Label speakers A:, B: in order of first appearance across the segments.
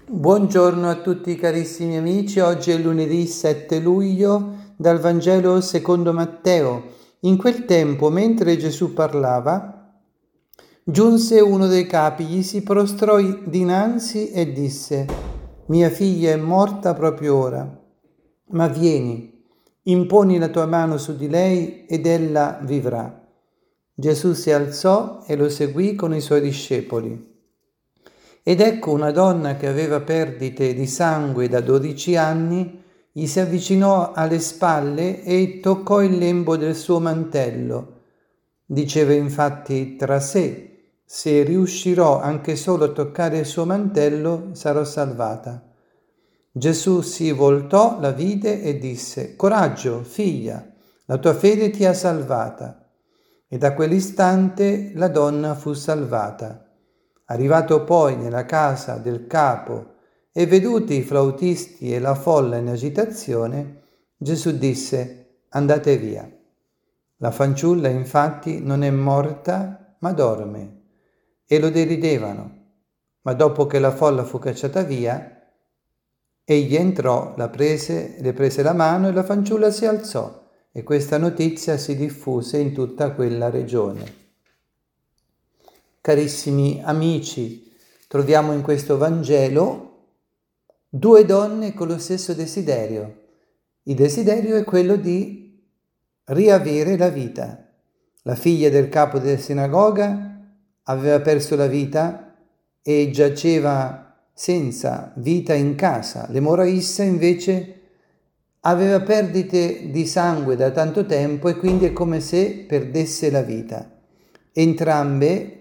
A: Buongiorno a tutti carissimi amici, oggi è lunedì 7 luglio dal Vangelo secondo Matteo. In quel tempo, mentre Gesù parlava, giunse uno dei capi, gli si prostrò dinanzi e disse: Mia figlia è morta proprio ora, ma vieni, imponi la tua mano su di lei ed ella vivrà. Gesù si alzò e lo seguì con i suoi discepoli. Ed ecco una donna che aveva perdite di sangue da 12 anni, gli si avvicinò alle spalle e toccò il lembo del suo mantello. Diceva infatti tra sé: se riuscirò anche solo a toccare il suo mantello, sarò salvata. Gesù si voltò, la vide e disse: Coraggio, figlia, la tua fede ti ha salvata. E da quell'istante la donna fu salvata. Arrivato poi nella casa del capo e veduti i flautisti e la folla in agitazione, Gesù disse: andate via. La fanciulla infatti non è morta, ma dorme. E lo deridevano. Ma dopo che la folla fu cacciata via, egli entrò, le prese la mano e la fanciulla si alzò, e questa notizia si diffuse in tutta quella regione. Carissimi amici, troviamo in questo Vangelo due donne con lo stesso desiderio. Il desiderio è quello di riavere la vita. La figlia del capo della sinagoga aveva perso la vita e giaceva senza vita in casa. L'emorraissa invece aveva perdite di sangue da tanto tempo e quindi è come se perdesse la vita. Entrambe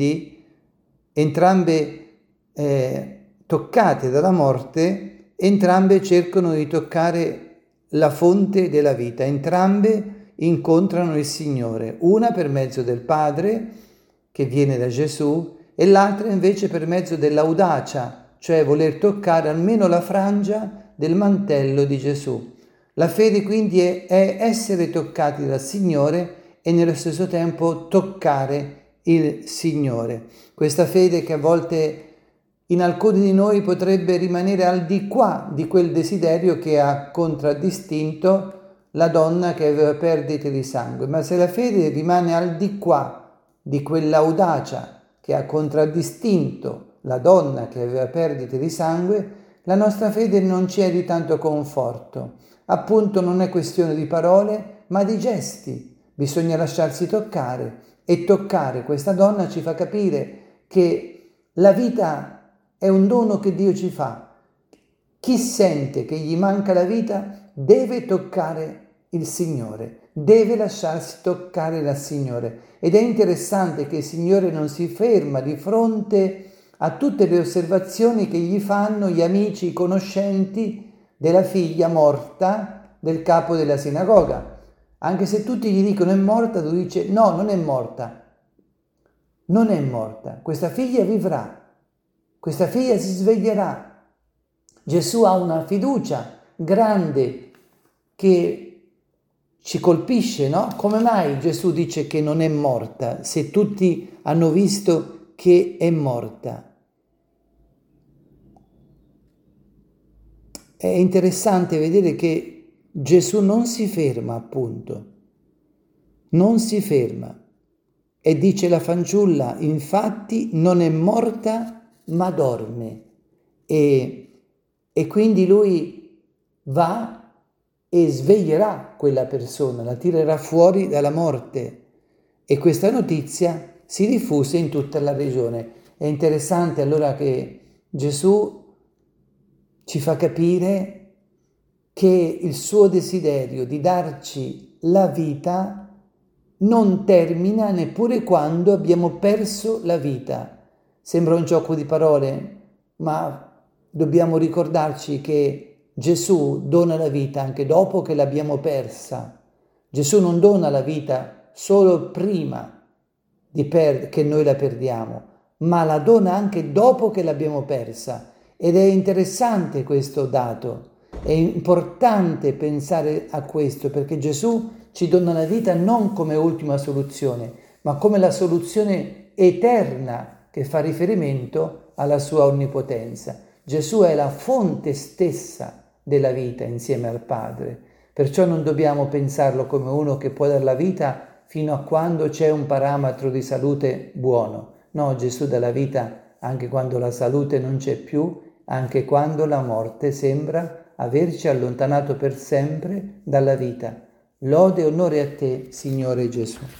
A: toccate dalla morte, entrambe cercano di toccare la fonte della vita, entrambe incontrano il Signore, una per mezzo del Padre che viene da Gesù e l'altra invece per mezzo dell'audacia, cioè voler toccare almeno la frangia del mantello di Gesù. La fede quindi è essere toccati dal Signore e nello stesso tempo toccare il Signore. Questa fede che a volte in alcuni di noi potrebbe rimanere al di qua di quel desiderio che ha contraddistinto la donna che aveva perdite di sangue. Ma se la fede rimane al di qua di quell'audacia che ha contraddistinto la donna che aveva perdite di sangue, la nostra fede non ci è di tanto conforto. Appunto non è questione di parole, ma di gesti. Bisogna lasciarsi toccare e toccare questa donna ci fa capire che la vita è un dono che Dio ci fa. Chi sente che gli manca la vita deve toccare il Signore, deve lasciarsi toccare dal Signore. Ed è interessante che il Signore non si ferma di fronte a tutte le osservazioni che gli fanno gli amici, i conoscenti della figlia morta del capo della sinagoga. Anche se tutti gli dicono è morta, lui dice no, non è morta. Non è morta. Questa figlia vivrà. Questa figlia si sveglierà. Gesù ha una fiducia grande che ci colpisce, no? Come mai Gesù dice che non è morta se tutti hanno visto che è morta? È interessante vedere che Gesù non si ferma, appunto, non si ferma e dice la fanciulla, infatti non è morta ma dorme e quindi lui va e sveglierà quella persona, la tirerà fuori dalla morte e questa notizia si diffuse in tutta la regione. È interessante allora che Gesù ci fa capire che il suo desiderio di darci la vita non termina neppure quando abbiamo perso la vita. Sembra un gioco di parole, ma dobbiamo ricordarci che Gesù dona la vita anche dopo che l'abbiamo persa. Gesù non dona la vita solo prima che noi la perdiamo, ma la dona anche dopo che l'abbiamo persa. Ed è interessante questo dato. È importante pensare a questo perché Gesù ci dona la vita non come ultima soluzione, ma come la soluzione eterna che fa riferimento alla sua onnipotenza. Gesù è la fonte stessa della vita insieme al Padre. Perciò non dobbiamo pensarlo come uno che può dare la vita fino a quando c'è un parametro di salute buono. No, Gesù dà la vita anche quando la salute non c'è più, anche quando la morte sembra averci allontanato per sempre dalla vita. Lode e onore a te, Signore Gesù.